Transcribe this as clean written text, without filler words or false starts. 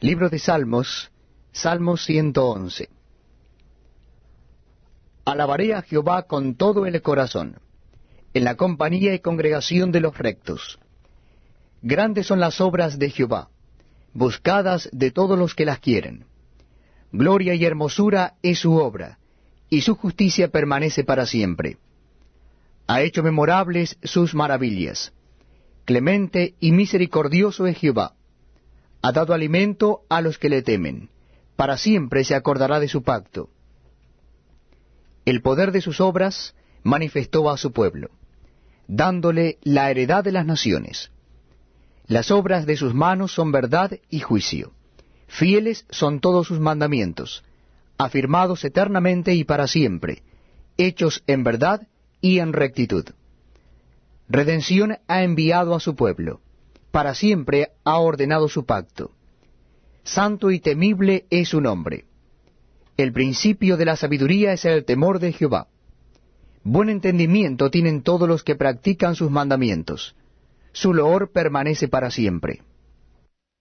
Libro de Salmos, Salmo 111. Alabaré a Jehová con todo el corazón, en la compañía y congregación de los rectos. Grandes son las obras de Jehová, buscadas de todos los que las quieren. Gloria y hermosura es su obra, y su justicia permanece para siempre. Ha hecho memorables sus maravillas. Clemente y misericordioso es Jehová. Ha dado alimento a los que le temen. Para siempre se acordará de su pacto. El poder de sus obras manifestó a su pueblo, dándole la heredad de las naciones. Las obras de sus manos son verdad y juicio. Fieles son todos sus mandamientos, afirmados eternamente y para siempre, hechos en verdad y en rectitud. Redención ha enviado a su pueblo, para siempre ha ordenado su pacto. Santo y temible es su nombre. El principio de la sabiduría es el temor de Jehová. Buen entendimiento tienen todos los que practican sus mandamientos. Su loor permanece para siempre.